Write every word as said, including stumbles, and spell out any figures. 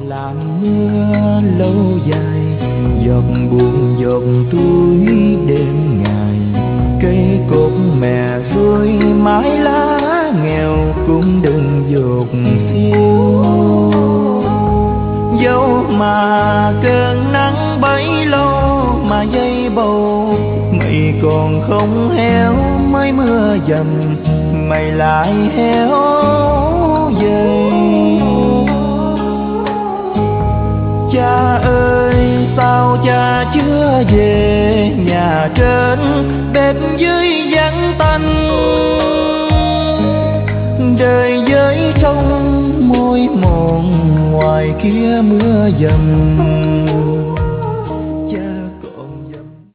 làm mưa lâu dài, giọt buồn giọt túi đêm ngày. Cây cột mẹ rơi mái lá nghèo cũng đừng dột phiêu. Dẫu mà cơn nắng bấy lâu mà dây bầu, mây còn không héo mới mưa dầm, mày lại héo dây. Cha ơi sao cha chưa về, nhà trên bếp dưới vắng tanh. Đời với sông môi mòn, ngoài kia mưa dầm.